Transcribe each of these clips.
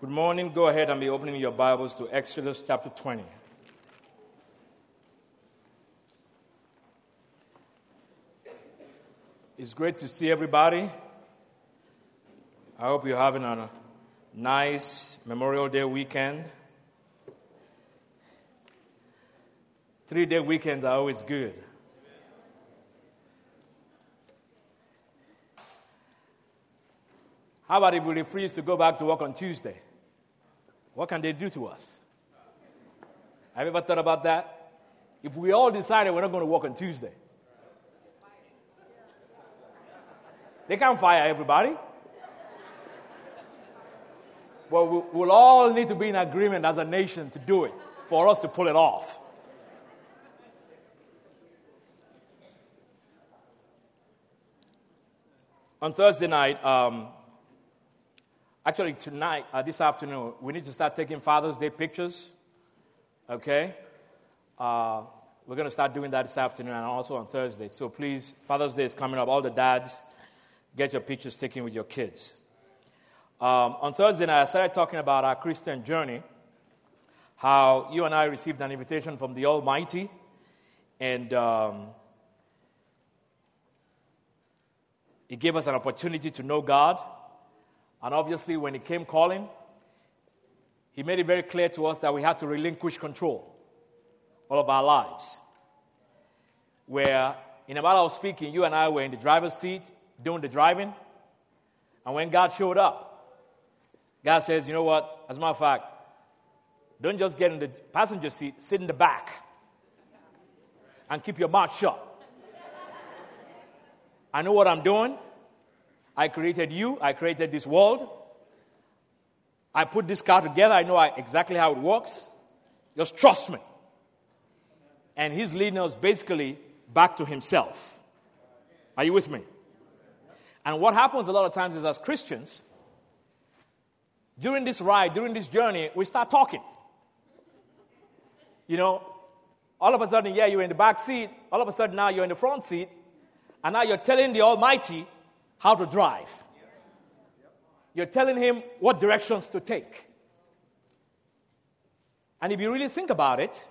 Good morning. Go ahead and be opening your Bibles to Exodus chapter 20. It's great to see everybody. I hope you're having a nice Memorial Day weekend. 3-day weekends are always good. How about if we refuse to go back to work on Tuesday? What can they do to us? Have you ever thought about that? If we all decided we're not going to work on Tuesday, they can't fire everybody. Well, we'll all need to be in agreement as a nation to do it, for us to pull it off. On Thursday night, actually tonight, this afternoon, we need to start taking Father's Day pictures, okay? We're going to start doing that this afternoon and also on Thursday. So please, Father's Day is coming up. All the dads, get your pictures taken with your kids. On Thursday night, I started talking about our Christian journey, how you and I received an invitation from the Almighty, and He gave us an opportunity to know God. And obviously, when He came calling, He made it very clear to us that we had to relinquish control all of our lives. Where, in a matter of speaking, you and I were in the driver's seat doing the driving. And when God showed up, God says, you know what? As a matter of fact, don't just get in the passenger seat, sit in the back and keep your mouth shut. I know what I'm doing. I created you. I created this world. I put this car together. I know exactly how it works. Just trust me. And He's leading us basically back to Himself. Are you with me? And what happens a lot of times is as Christians, during this ride, during this journey, we start talking. You know, all of a sudden, you're in the back seat. All of a sudden, now you're in the front seat. And now you're telling the Almighty how to drive. You're telling Him what directions to take. And if you really think about it,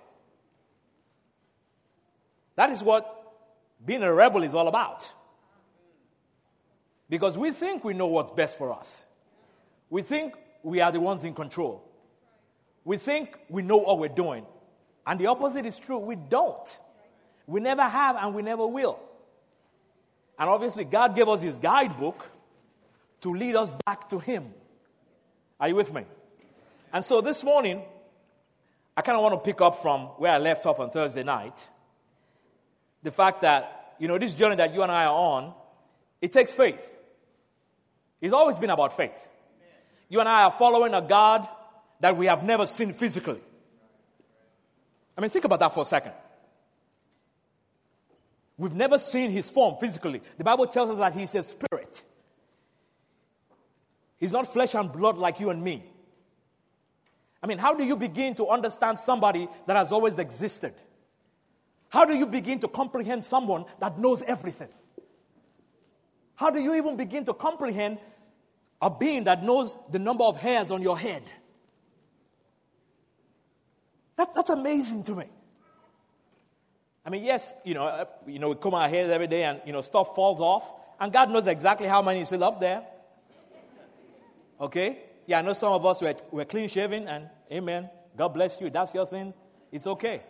that is what being a rebel is all about. Because we think we know what's best for us. We think we are the ones in control. We think we know what we're doing. And the opposite is true. We don't. We never have and we never will. And obviously, God gave us His guidebook to lead us back to Him. Are you with me? And so this morning, I kind of want to pick up from where I left off on Thursday night. The fact that, this journey that you and I are on, it takes faith. It's always been about faith. You and I are following a God that we have never seen physically. I mean, think about that for a second. We've never seen His form physically. The Bible tells us that He's a spirit. He's not flesh and blood like you and me. I mean, how do you begin to understand somebody that has always existed? How do you begin to comprehend someone that knows everything? How do you even begin to comprehend a being that knows the number of hairs on your head? That's amazing to me. I mean, yes, we comb our hairs every day and, stuff falls off. And God knows exactly how many is still up there. Okay? Yeah, I know some of us were clean shaven and amen. God bless you. That's your thing. It's okay.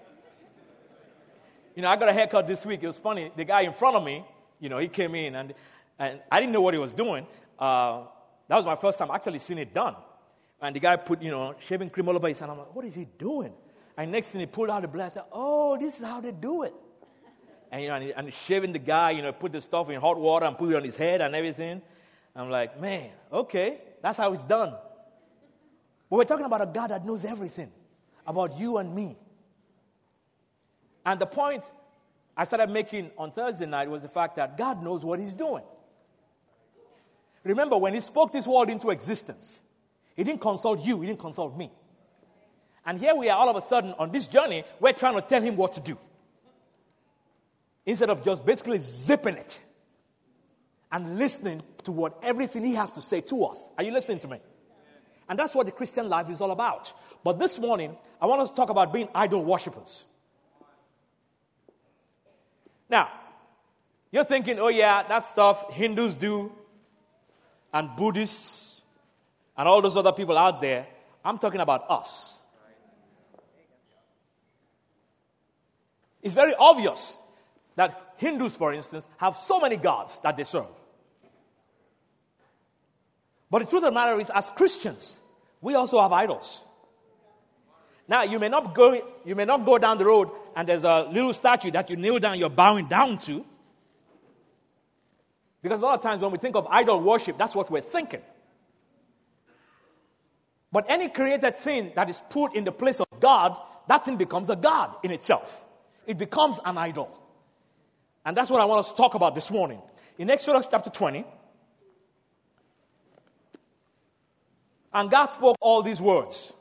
I got a haircut this week. It was funny. The guy in front of me, he came in and I didn't know what he was doing. That was my first time actually seeing it done. And the guy put, shaving cream all over his hand. I'm like, what is he doing? And next thing he pulled out the blade. I said, oh, this is how they do it. And, and shaving the guy, put the stuff in hot water and put it on his head and everything. I'm like, man, okay, that's how it's done. But we're talking about a God that knows everything about you and me. And the point I started making on Thursday night was the fact that God knows what He's doing. Remember, when He spoke this world into existence, He didn't consult you, He didn't consult me. And here we are all of a sudden on this journey, we're trying to tell Him what to do. Instead of just basically zipping it and listening to what everything He has to say to us. Are you listening to me? And that's what the Christian life is all about. But this morning, I want us to talk about being idol worshippers. Now, you're thinking, oh yeah, that stuff Hindus do, and Buddhists, and all those other people out there. I'm talking about us. It's very obvious that Hindus, for instance, have so many gods that they serve. But the truth of the matter is, as Christians, we also have idols. Now, you may not go down the road and there's a little statue that you kneel down, you're bowing down to. Because a lot of times when we think of idol worship, that's what we're thinking. But any created thing that is put in the place of God, that thing becomes a god in itself. It becomes an idol. And that's what I want us to talk about this morning. In Exodus chapter 20, and God spoke all these words.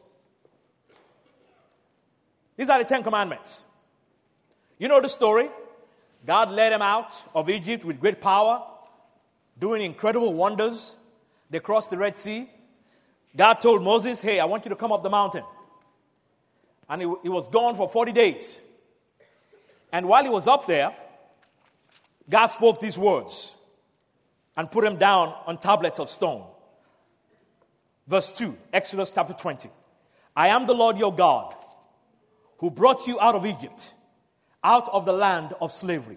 These are the 10 Commandments. You know the story. God led them out of Egypt with great power, doing incredible wonders. They crossed the Red Sea. God told Moses, hey, I want you to come up the mountain. And he was gone for 40 days. And while he was up there, God spoke these words and put them down on tablets of stone. Verse 2, Exodus chapter 20. I am the Lord your God, who brought you out of Egypt, out of the land of slavery.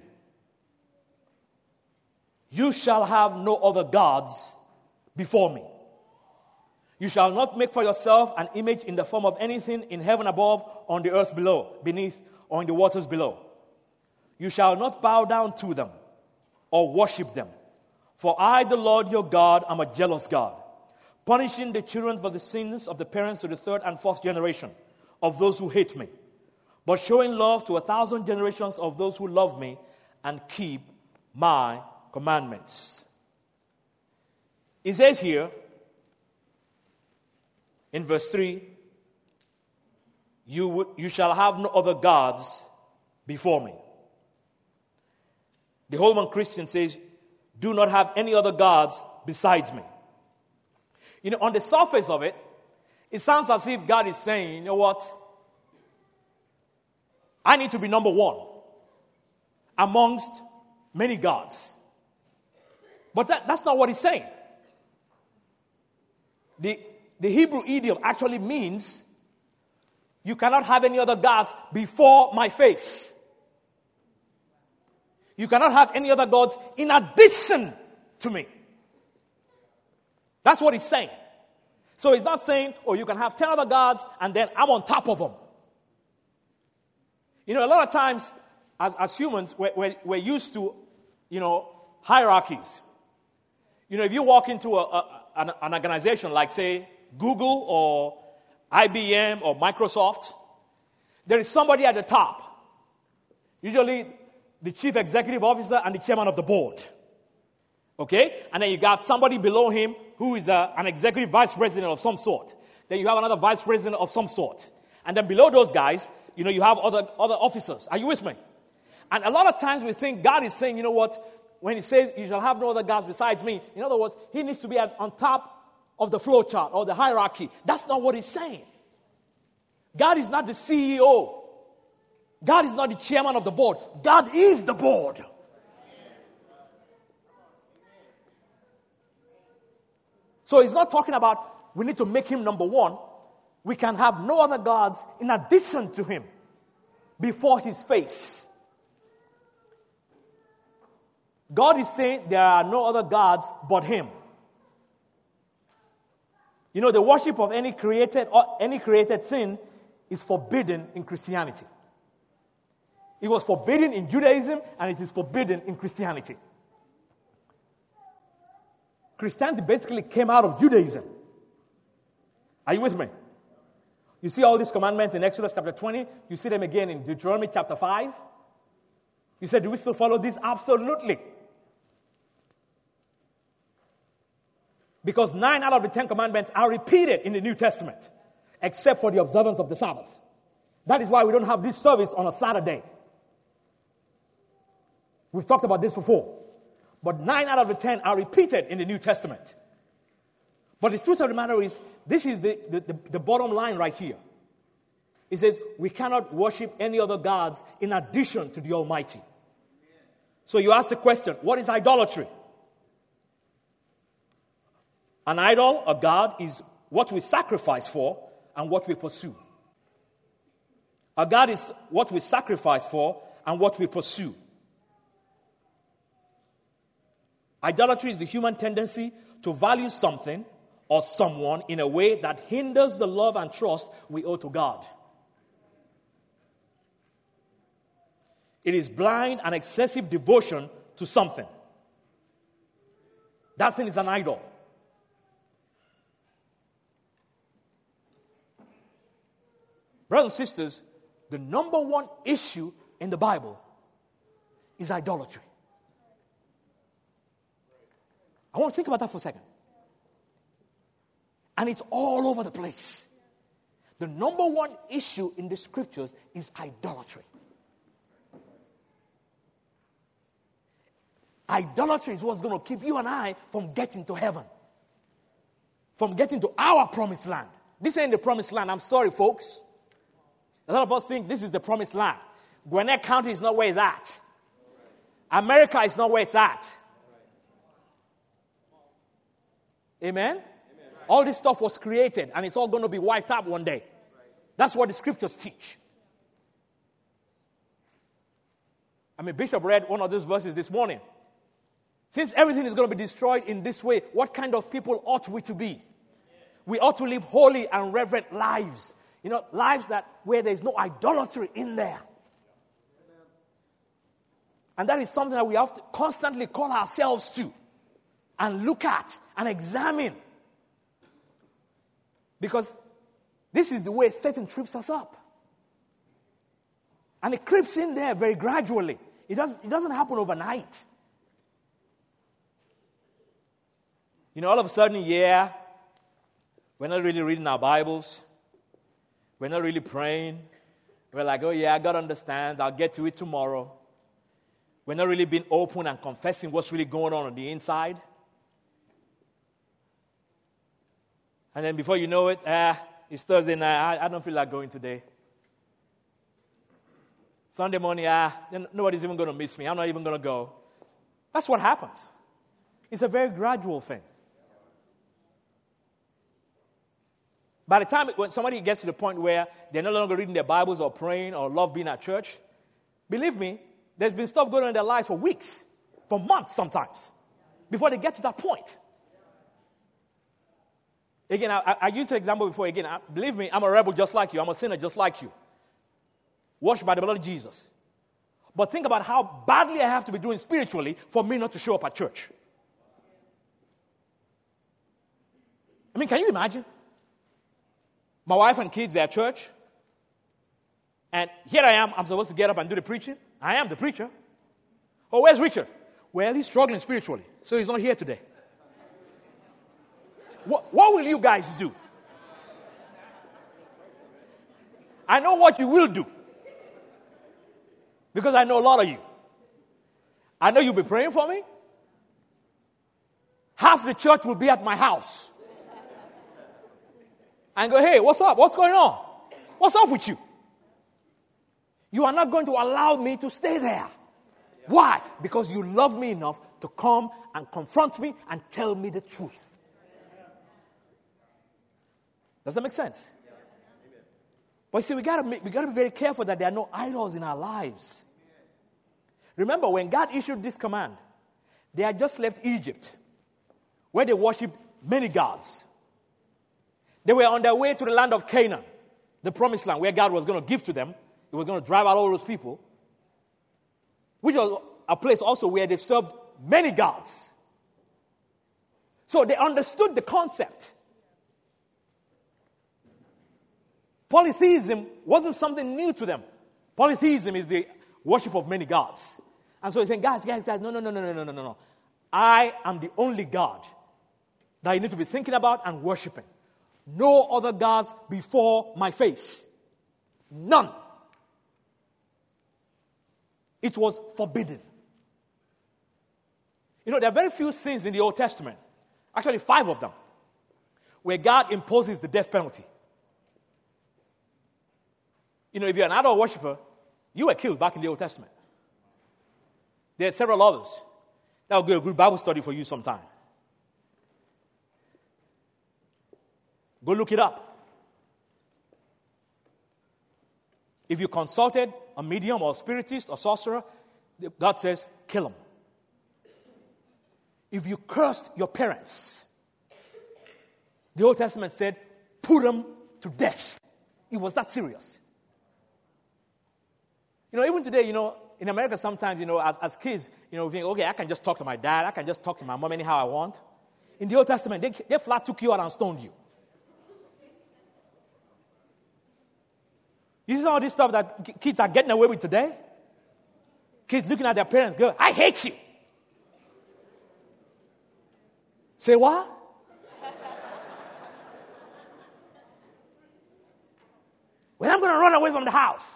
You shall have no other gods before me. You shall not make for yourself an image in the form of anything in heaven above, on the earth below, beneath, or in the waters below. You shall not bow down to them or worship them. For I, the Lord your God, am a jealous God, punishing the children for the sins of the parents to the third and fourth generation of those who hate me, but showing love to 1,000 generations of those who love me and keep my commandments. It says here, in verse 3, you shall have no other gods before me. The Holman Christian says, do not have any other gods besides me. You know, on the surface of it, it sounds as if God is saying, you know what? I need to be number one amongst many gods. But that's not what he's saying. The Hebrew idiom actually means you cannot have any other gods before my face. You cannot have any other gods in addition to me. That's what he's saying. So he's not saying, oh, you can have 10 other gods and then I'm on top of them. You know, a lot of times as humans, we're used to, you know, hierarchies. You know, if you walk into an organization like, say, Google or IBM or Microsoft, there is somebody at the top. Usually the chief executive officer and the chairman of the board. Okay? And then you got somebody below him who is an executive vice president of some sort. Then you have another vice president of some sort. And then below those guys, you know, you have other officers. Are you with me? And a lot of times we think God is saying, you know what? When he says, you shall have no other gods besides me, in other words, he needs to be on top of the flow chart or the hierarchy. That's not what he's saying. God is not the CEO. God is not the chairman of the board. God is the board. So he's not talking about we need to make him number one. We can have no other gods in addition to him before his face. God is saying there are no other gods but him. You know, the worship of any created thing is forbidden in Christianity. It was forbidden in Judaism and it is forbidden in Christianity. Christianity basically came out of Judaism. Are you with me? You see all these commandments in Exodus chapter 20. You see them again in Deuteronomy chapter 5. You said, do we still follow this? Absolutely. Because 9 out of the 10 commandments are repeated in the New Testament, except for the observance of the Sabbath. That is why we don't have this service on a Saturday. We've talked about this before. But 9 out of the 10 are repeated in the New Testament. But the truth of the matter is, this is the bottom line right here. It says, we cannot worship any other gods in addition to the Almighty. So you ask the question, what is idolatry? An idol, a god, is what we sacrifice for and what we pursue. A god is what we sacrifice for and what we pursue. Idolatry is the human tendency to value something or someone in a way that hinders the love and trust we owe to God. It is blind and excessive devotion to something. That thing is an idol. Brothers and sisters, the number one issue in the Bible is idolatry. I want to think about that for a second. And it's all over the place. The number one issue in the scriptures is idolatry. Idolatry is what's going to keep you and I from getting to heaven. From getting to our promised land. This ain't the promised land. I'm sorry, folks. A lot of us think this is the promised land. Gwinnett County is not where it's at. America is not where it's at. Amen? All this stuff was created and it's all going to be wiped out one day. That's what the scriptures teach. Bishop read one of these verses this morning. Since everything is going to be destroyed in this way, what kind of people ought we to be? We ought to live holy and reverent lives. Lives where there's no idolatry in there. And that is something that we have to constantly call ourselves to and look at and examine. Because this is the way Satan trips us up. And it creeps in there very gradually. It doesn't happen overnight. All of a sudden, we're not really reading our Bibles. We're not really praying. We're like, oh yeah, I got to understand. I'll get to it tomorrow. We're not really being open and confessing what's really going on the inside. And then before you know it, it's Thursday night. I don't feel like going today. Sunday morning, nobody's even going to miss me. I'm not even going to go. That's what happens. It's a very gradual thing. By the time when somebody gets to the point where they're no longer reading their Bibles or praying or love being at church, believe me, there's been stuff going on in their lives for weeks, for months sometimes, before they get to that point. Again, I used the example before. Again, believe me, I'm a rebel just like you. I'm a sinner just like you. Washed by the blood of Jesus. But think about how badly I have to be doing spiritually for me not to show up at church. Can you imagine? My wife and kids, they're at church. And here I am. I'm supposed to get up and do the preaching. I am the preacher. Oh, where's Richard? Well, he's struggling spiritually, so he's not here today. What will you guys do? I know what you will do. Because I know a lot of you. I know you'll be praying for me. Half the church will be at my house. And go, hey, what's up? What's going on? What's up with you? You are not going to allow me to stay there. Why? Because you love me enough to come and confront me and tell me the truth. Does that make sense? But you see, we gotta be very careful that there are no idols in our lives. Remember, when God issued this command, they had just left Egypt, where they worshipped many gods. They were on their way to the land of Canaan, the promised land, where God was going to give to them. He was going to drive out all those people, which was a place also where they served many gods. So they understood the concept. Polytheism wasn't something new to them. Polytheism is the worship of many gods. And so he's saying, guys, no. I am the only God that you need to be thinking about and worshiping. No other gods before my face. None. It was forbidden. There are very few sins in the Old Testament. Actually, 5 of them. where God imposes the death penalty. You know, if you're an idol worshiper, you were killed back in the Old Testament. There are several others. That will be a good Bible study for you sometime. Go look it up. If you consulted a medium or a spiritist or sorcerer, God says, kill them. If you cursed your parents, the Old Testament said, put them to death. It was that serious. You know, even today, you know, in America sometimes, you know, as kids, you know, we think, okay, I can just talk to my dad. I can just talk to my mom anyhow I want. In the Old Testament, they flat took you out and stoned you. You see all this stuff that kids are getting away with today? Kids looking at their parents go, I hate you. Say what? Well, I'm going to run away from the house.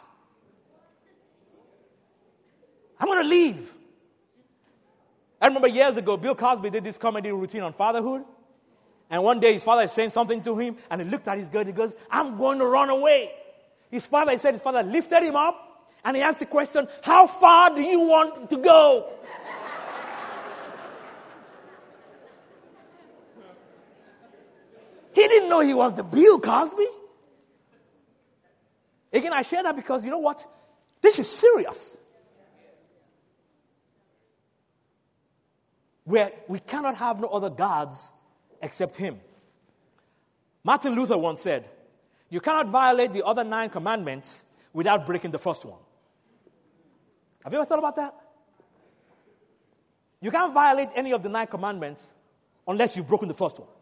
I'm going to leave. I remember years ago, Bill Cosby did this comedy routine on fatherhood. And one day his father is saying something to him, and he looked at his girl, he goes, I'm going to run away. His father lifted him up, and he asked the question, how far do you want to go? He didn't know he was the Bill Cosby. Again, I share that because, you know what? This is serious. Where we cannot have no other gods except him. Martin Luther once said, you cannot violate the other 9 commandments without breaking the first one. Have you ever thought about that? You can't violate any of the 9 commandments unless you've broken the first one.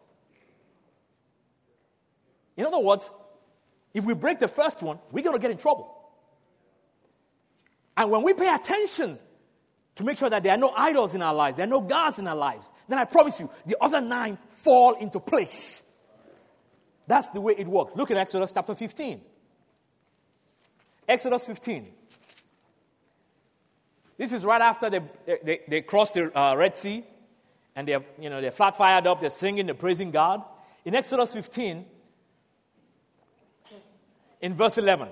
In other words, if we break the first one, we're going to get in trouble. And when we pay attention to make sure that there are no idols in our lives, there are no gods in our lives, then I promise you, the other 9 fall into place. That's the way it works. Look at Exodus chapter 15. Exodus 15. This is right after they crossed the Red Sea, and they're flat fired up, they're singing, they're praising God. In Exodus 15, in verse 11,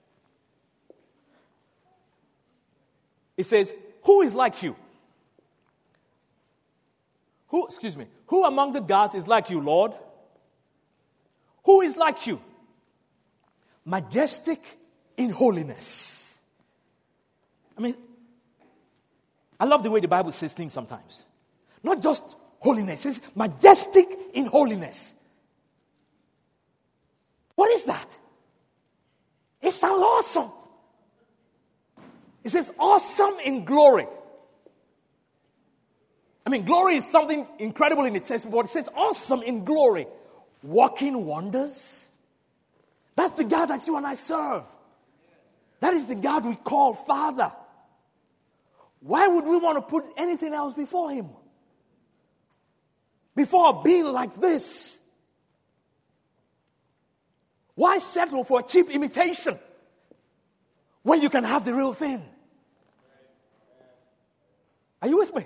it says, who is like you? Who among the gods is like you, Lord? Who is like you? Majestic in holiness. I mean, I love the way the Bible says things sometimes. Not just holiness, it says majestic in holiness. What is that? It sounds awesome. It says awesome in glory. I mean, glory is something incredible in itself, but it says awesome in glory. Working wonders. That's the God that you and I serve. That is the God we call Father. Why would we want to put anything else before him? Before a being like this? Why settle for a cheap imitation when you can have the real thing? Are you with me?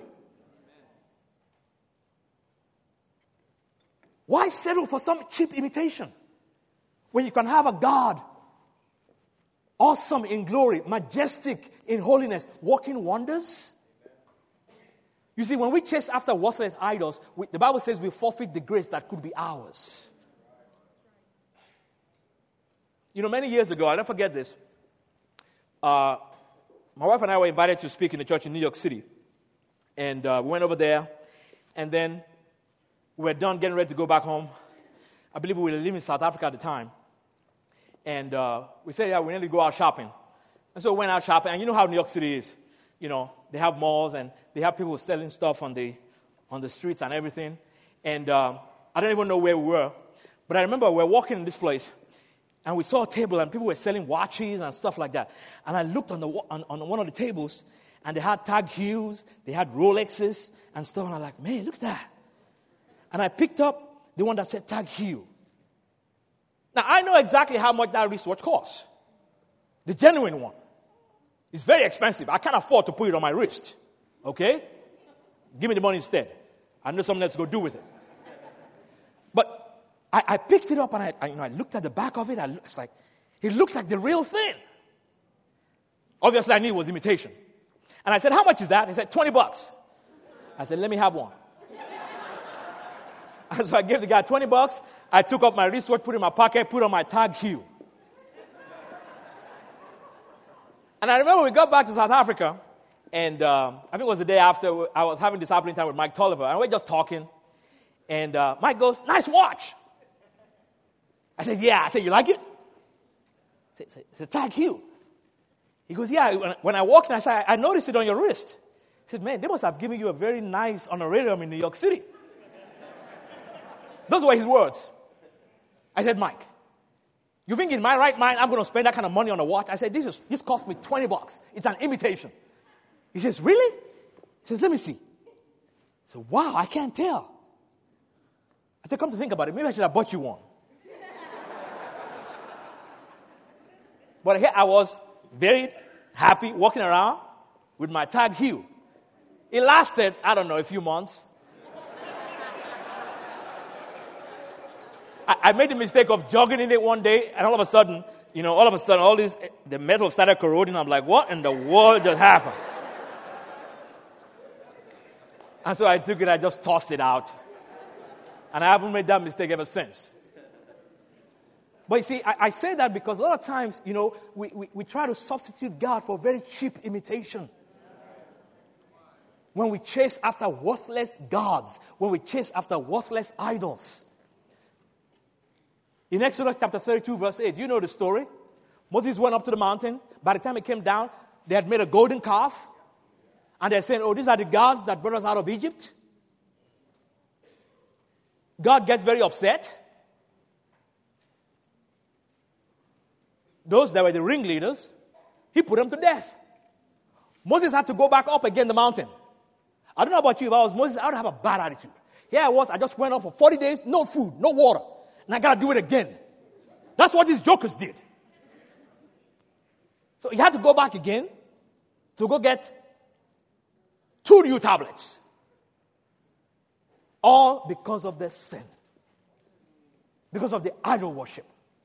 Why settle for some cheap imitation when you can have a God awesome in glory, majestic in holiness, working wonders? You see, when we chase after worthless idols, the Bible says we forfeit the grace that could be ours. You know, many years ago, I'll never forget this. My wife and I were invited to speak in a church in New York City. And we went over there, and then we were done getting ready to go back home. I believe we were living in South Africa at the time. And we said, yeah, we need to go out shopping. And so we went out shopping. And you know how New York City is. You know, they have malls, and they have people selling stuff on the streets and everything. And I don't even know where we were. But I remember we were walking in this place, and we saw a table, and people were selling watches and stuff like that. And I looked on one of the tables, and they had Tag Heues, they had Rolexes and stuff. And I'm like, man, look at that. And I picked up the one that said Tag Heuer. Now, I know exactly how much that wristwatch costs. The genuine one. It's very expensive. I can't afford to put it on my wrist. Okay? Give me the money instead. I know something else to go do with it. But I picked it up and I looked at the back of it. It's like, it looked like the real thing. Obviously, I knew it was imitation. And I said, how much is that? He said, $20. I said, let me have one. And so I gave the guy $20. I took up my wristwatch, put it in my pocket, put on my tag Hugh. And I remember we got back to South Africa, and I think it was the day after, I was having discipline time with Mike Tolliver, and we were just talking. And Mike goes, nice watch. I said, yeah. I said, you like it? It's a tag Hugh. He goes, yeah. When I walked in, I said, I noticed it on your wrist. He said, man, they must have given you a very nice honorarium in New York City. Those were his words. I said, Mike, you think in my right mind I'm going to spend that kind of money on a watch? I said, this cost me $20. It's an imitation. He says, really? He says, let me see. I said, wow, I can't tell. I said, come to think about it, maybe I should have bought you one. But here I was very happy walking around with my tag Hugh. It lasted, I don't know, a few months. I made the mistake of jogging in it one day, and all of a sudden, the metal started corroding. I'm like, what in the world just happened? And so I took it, I just tossed it out. And I haven't made that mistake ever since. But you see, I say that because a lot of times, we try to substitute God for very cheap imitation. When we chase after worthless gods, when we chase after worthless idols. In Exodus chapter 32, verse 8, you know the story. Moses went up to the mountain. By the time he came down, they had made a golden calf. And they're saying, oh, these are the gods that brought us out of Egypt. God gets very upset. Those that were the ringleaders, he put them to death. Moses had to go back up again the mountain. I don't know about you, if I was Moses, I would have a bad attitude. Here I was, I just went up for 40 days, no food, no water. And I got to do it again. That's what these jokers did. So he had to go back again to go get 2 new tablets. All because of their sin. Because of the idol worship.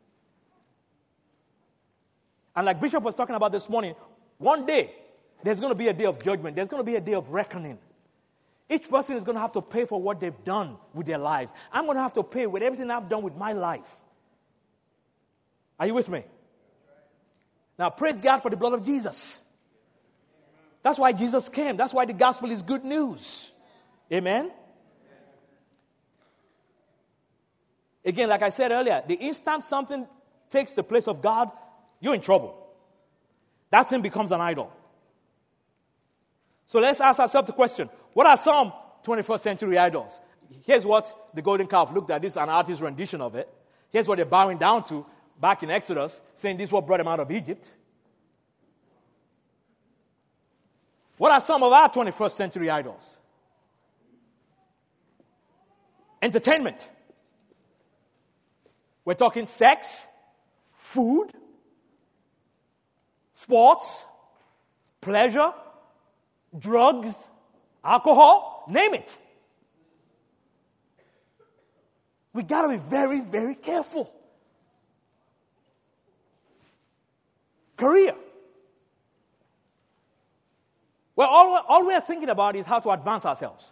And like Bishop was talking about this morning, one day, there's going to be a day of judgment. There's going to be a day of reckoning. Each person is going to have to pay for what they've done with their lives. I'm going to have to pay with everything I've done with my life. Are you with me? Now, praise God for the blood of Jesus. That's why Jesus came. That's why the gospel is good news. Amen? Again, like I said earlier, the instant something takes the place of God, you're in trouble. That thing becomes an idol. So let's ask ourselves the question, what are some 21st century idols? Here's what the golden calf looked at. This is an artist's rendition of it. Here's what they're bowing down to back in Exodus, saying this is what brought them out of Egypt. What are some of our 21st century idols? Entertainment. We're talking sex, food, sports, pleasure, drugs, alcohol, name it. We got to be very, very careful. Career. Well, all we're thinking about is how to advance ourselves.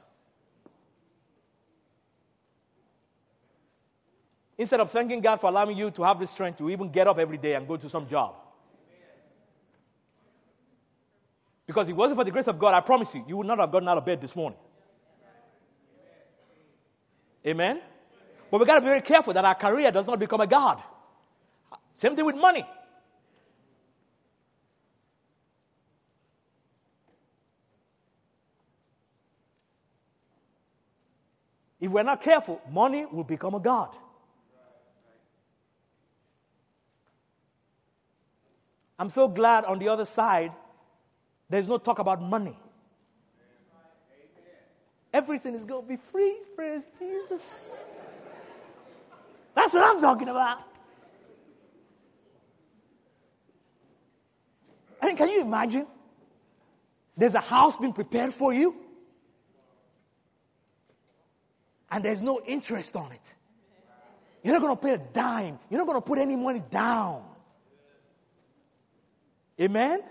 Instead of thanking God for allowing you to have the strength to even get up every day and go to some job. Because if it wasn't for the grace of God, I promise you, you would not have gotten out of bed this morning. Amen? But we got to be very careful that our career does not become a god. Same thing with money. If we're not careful, money will become a god. I'm so glad on the other side, there's no talk about money. Everything is going to be free, praise Jesus. That's what I'm talking about. I mean, can you imagine? There's a house being prepared for you, and there's no interest on it. You're not going to pay a dime. You're not going to put any money down. Amen?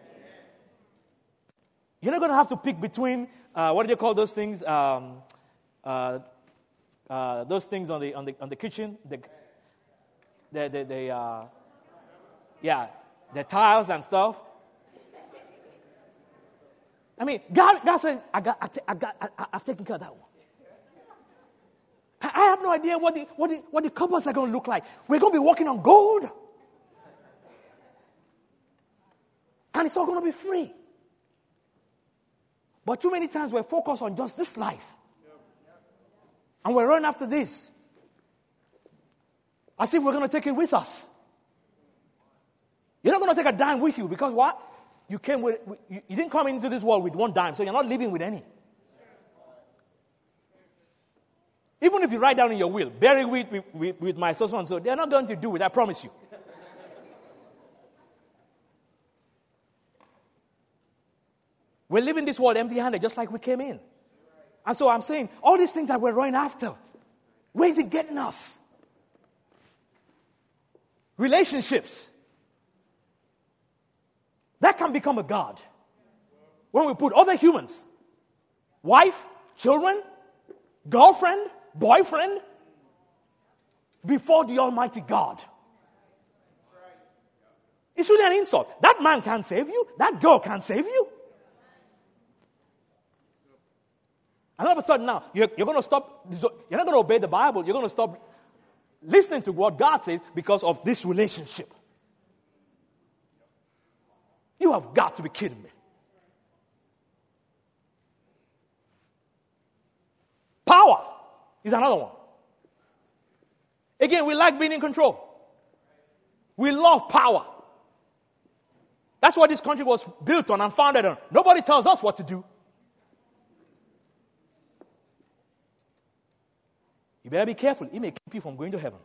You're not going to have to pick between, what do you call those things? Those things on the kitchen. The tiles and stuff. I mean, God said, I've taken care of that one. I have no idea what the cupboards are going to look like. We're going to be walking on gold. And it's all going to be free. But too many times we're focused on just this life. And we're running after this. As if we're going to take it with us. You're not going to take a dime with you because what? You didn't come into this world with one dime, so you're not living with any. Even if you write down in your will, bury with my so and so, they're not going to do it, I promise you. We're leaving this world empty-handed just like we came in. And so I'm saying, all these things that we're running after, where is it getting us? Relationships. That can become a god. When we put other humans, wife, children, girlfriend, boyfriend, before the Almighty God. It's really an insult. That man can't save you. That girl can't save you. And all of a sudden now, you're going to stop, you're not going to obey the Bible. You're going to stop listening to what God says because of this relationship. You have got to be kidding me. Power is another one. Again, we like being in control. We love power. That's what this country was built on and founded on. Nobody tells us what to do. You better be careful. It may keep you from going to heaven.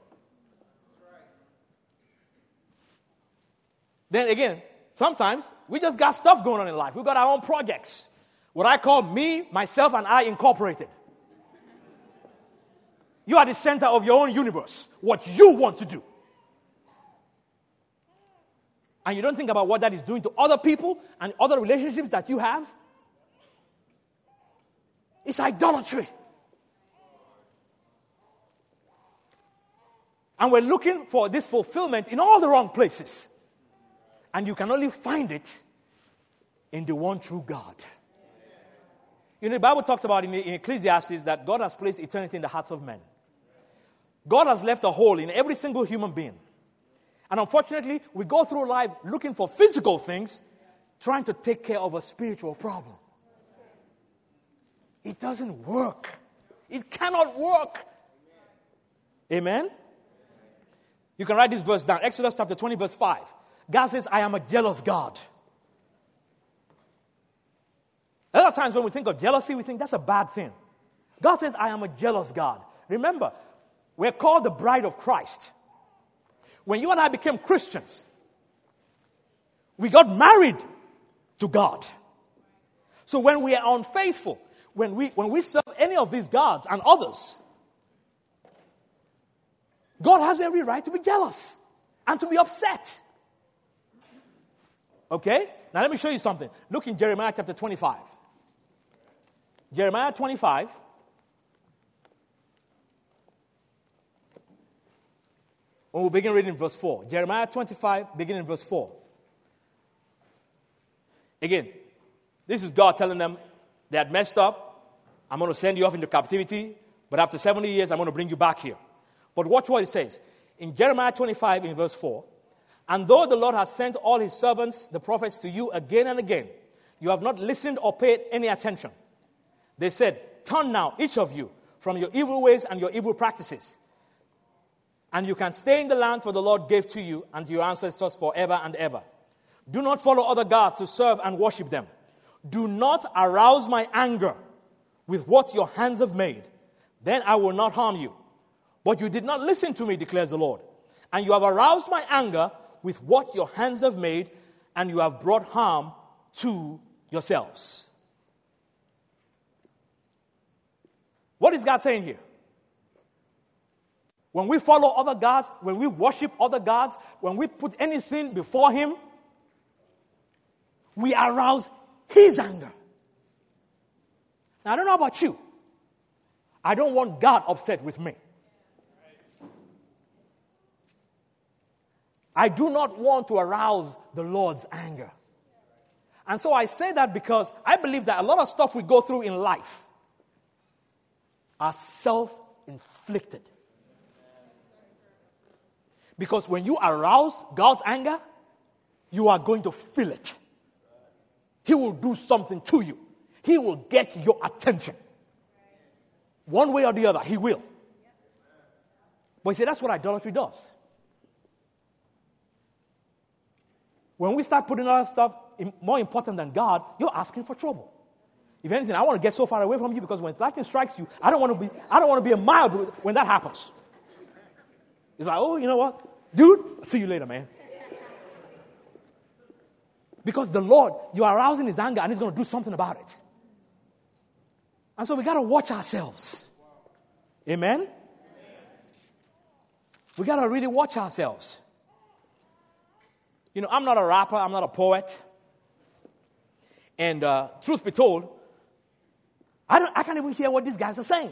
Then again, sometimes we just got stuff going on in life. We've got our own projects. What I call me, myself, and I incorporated. You are the center of your own universe. What you want to do. And you don't think about what that is doing to other people and other relationships that you have. It's idolatry. And we're looking for this fulfillment in all the wrong places. And you can only find it in the one true God. You know, the Bible talks about in Ecclesiastes that God has placed eternity in the hearts of men. God has left a hole in every single human being. And unfortunately, we go through life looking for physical things, trying to take care of a spiritual problem. It doesn't work. It cannot work. Amen? You can write this verse down. Exodus chapter 20, verse 5. God says, I am a jealous God. A lot of times when we think of jealousy, we think that's a bad thing. God says, I am a jealous God. Remember, we're called the bride of Christ. When you and I became Christians, we got married to God. So when we are unfaithful, when we serve any of these gods and others, God has every right to be jealous and to be upset. Okay? Now let me show you something. Look in Jeremiah chapter 25. Jeremiah 25. We'll begin reading verse 4. Jeremiah 25, beginning verse 4. Again, this is God telling them they had messed up. I'm going to send you off into captivity, but after 70 years, I'm going to bring you back here. But watch what it says. In Jeremiah 25, in verse 4, and though the Lord has sent all his servants, the prophets, to you again and again, you have not listened or paid any attention. They said, turn now, each of you, from your evil ways and your evil practices. And you can stay in the land for the Lord gave to you and to your ancestors forever and ever. Do not follow other gods to serve and worship them. Do not arouse my anger with what your hands have made. Then I will not harm you. But you did not listen to me, declares the Lord. And you have aroused my anger with what your hands have made, and you have brought harm to yourselves. What is God saying here? when we follow other gods, when we worship other gods, when we put anything before him, we arouse his anger. Now, I don't know about you. I don't want God upset with me. I do not want to arouse the Lord's anger. And so I say that because I believe that a lot of stuff we go through in life are self-inflicted. Because when you arouse God's anger, you are going to feel it. He will do something to you. He will get your attention. One way or the other, he will. But you see, that's what idolatry does. When we start putting other stuff more important than God, you're asking for trouble. If anything, I want to get so far away from you because when lightning strikes you, I don't want to be a mile when that happens. It's like, oh, you know what? Dude, I'll see you later, man. Because the Lord, you're arousing his anger and he's going to do something about it. And so we got to watch ourselves. Amen? We got to really watch ourselves. You know, I'm not a rapper. I'm not a poet. And truth be told, I can't even hear what these guys are saying.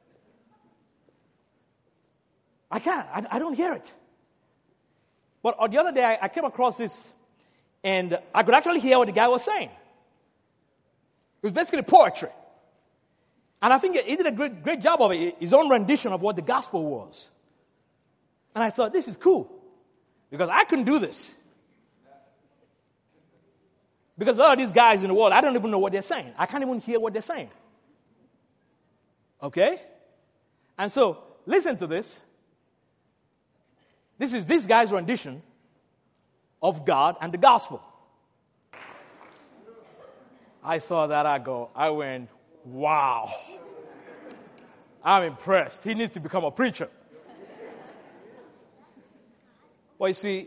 I can't. I don't hear it. But the other day, I came across this, and I could actually hear what the guy was saying. It was basically poetry. And I think he did a great job of it, his own rendition of what the gospel was. And I thought, this is cool, because I couldn't do this. Because a lot of these guys in the world, I don't even know what they're saying. I can't even hear what they're saying. Okay? And so, listen to this. This is this guy's rendition of God and the gospel. I saw that, I went, wow. I'm impressed. He needs to become a preacher. Well, you see,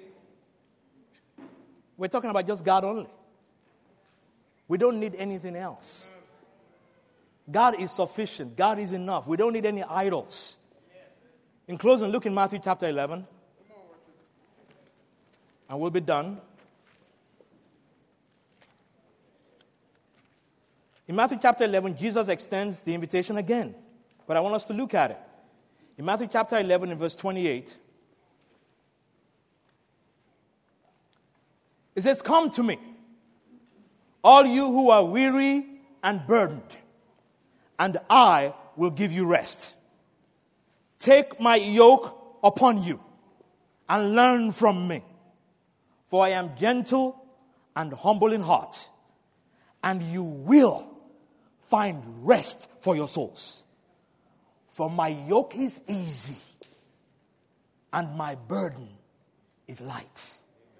we're talking about just God only. We don't need anything else. God is sufficient. God is enough. We don't need any idols. In closing, look in Matthew chapter 11. And we'll be done. In Matthew chapter 11, Jesus extends the invitation again. But I want us to look at it. In Matthew chapter 11, in verse 28, it says, "Come to me, all you who are weary and burdened, and I will give you rest. Take my yoke upon you and learn from me, for I am gentle and humble in heart, and you will find rest for your souls. For my yoke is easy and my burden is light."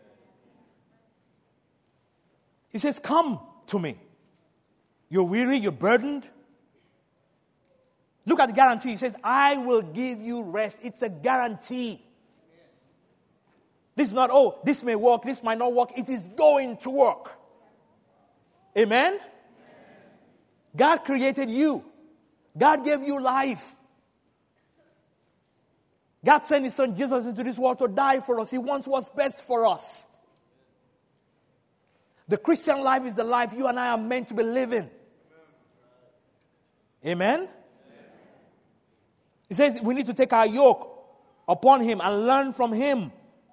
He says, come to me. You're weary, you're burdened. Look at the guarantee. He says, I will give you rest. It's a guarantee. This is not, oh, this may work, this might not work. It is going to work. Amen? God created you. God gave you life. God sent his son Jesus into this world to die for us. He wants what's best for us. The Christian life is the life you and I are meant to be living. Amen? He says we need to take our yoke upon him and learn from him.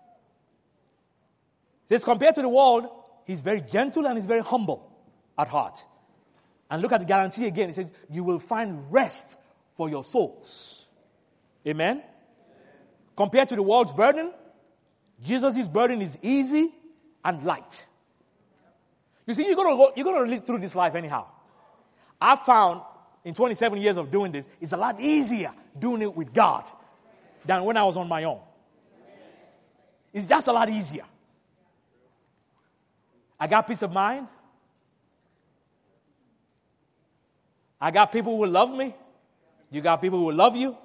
He says compared to the world, he's very gentle and he's very humble at heart. And look at the guarantee again. It says you will find rest for your souls. Amen? Compared to the world's burden, Jesus' burden is easy and light. You see, you're going to live through this life anyhow. I found in 27 years of doing this, it's a lot easier doing it with God than when I was on my own. It's just a lot easier. I got peace of mind. I got people who will love me. You got people who will love you.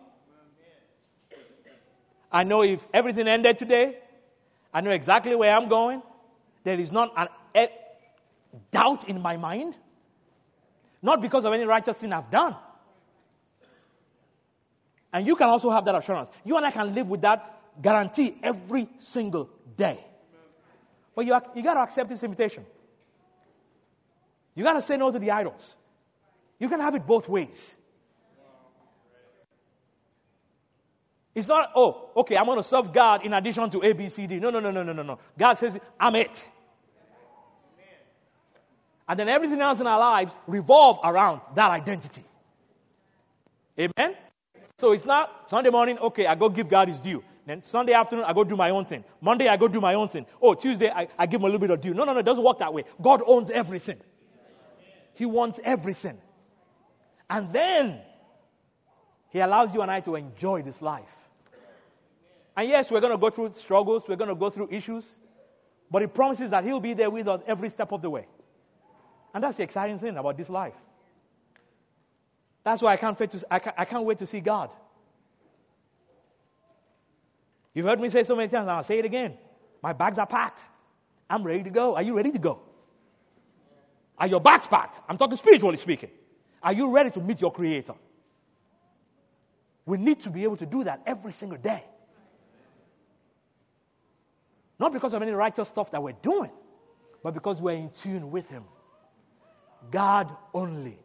I know if everything ended today, I know exactly where I'm going. There is not a doubt in my mind. Not because of any righteous thing I've done. And you can also have that assurance. You and I can live with that guarantee every single day. But you got to accept this invitation. You got to say no to the idols. You can have it both ways. It's not, oh, okay, I'm going to serve God in addition to A, B, C, D. No. God says, I'm it. And then everything else in our lives revolve around that identity. Amen? So it's not Sunday morning, okay, I go give God his due. Then Sunday afternoon, I go do my own thing. Monday, I go do my own thing. Oh, Tuesday, I give him a little bit of due. No, it doesn't work that way. God owns everything. He wants everything. And then he allows you and I to enjoy this life. And yes, we're going to go through struggles. We're going to go through issues. But he promises that he'll be there with us every step of the way. And that's the exciting thing about this life. That's why I can't wait to see God. You've heard me say so many times, and I'll say it again. My bags are packed. I'm ready to go. Are you ready to go? Are your bags packed? I'm talking spiritually speaking. Are you ready to meet your Creator? We need to be able to do that every single day. Not because of any righteous stuff that we're doing, but because we're in tune with Him. God only.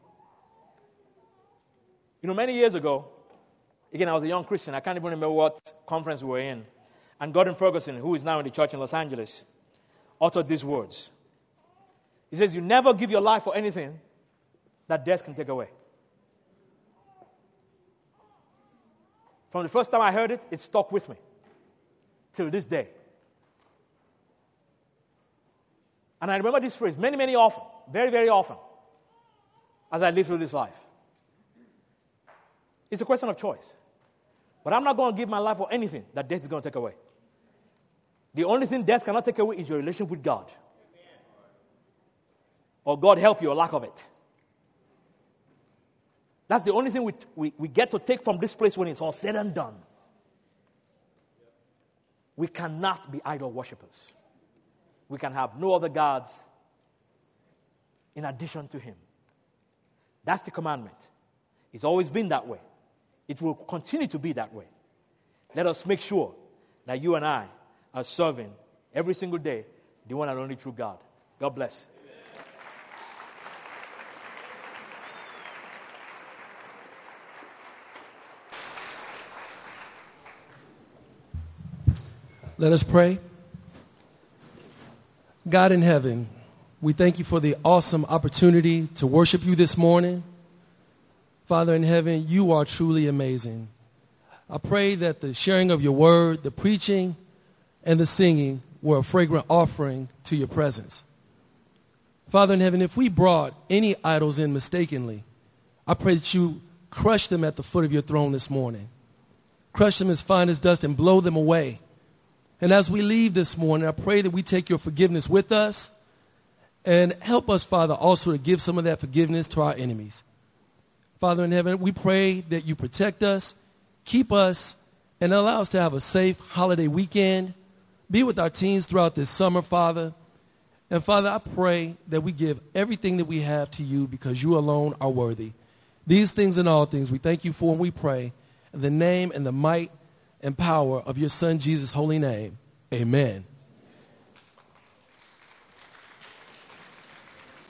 You know, many years ago, again, I was a young Christian. I can't even remember what conference we were in. And Gordon Ferguson, who is now in the church in Los Angeles, uttered these words. He says, you never give your life for anything that death can take away. From the first time I heard it, it stuck with me till this day. And I remember this phrase many often, very, very often, as I live through this life. It's a question of choice. But I'm not going to give my life for anything that death is going to take away. The only thing death cannot take away is your relationship with God. Or God help you, or lack of it. That's the only thing we get to take from this place when it's all said and done. We cannot be idol worshippers. We can have no other gods in addition to Him. That's the commandment. It's always been that way. It will continue to be that way. Let us make sure that you and I are serving every single day the one and only true God. God bless. Let us pray. God in heaven, we thank you for the awesome opportunity to worship you this morning. Father in heaven, you are truly amazing. I pray that the sharing of your word, the preaching, and the singing were a fragrant offering to your presence. Father in heaven, if we brought any idols in mistakenly, I pray that you crush them at the foot of your throne this morning. Crush them as fine as dust and blow them away. And as we leave this morning, I pray that we take your forgiveness with us and help us, Father, also to give some of that forgiveness to our enemies. Father in heaven, we pray that you protect us, keep us, and allow us to have a safe holiday weekend. Be with our teens throughout this summer, Father. And Father, I pray that we give everything that we have to you because you alone are worthy. These things and all things we thank you for, and we pray in the name and the might and power of your Son, Jesus' holy name. Amen.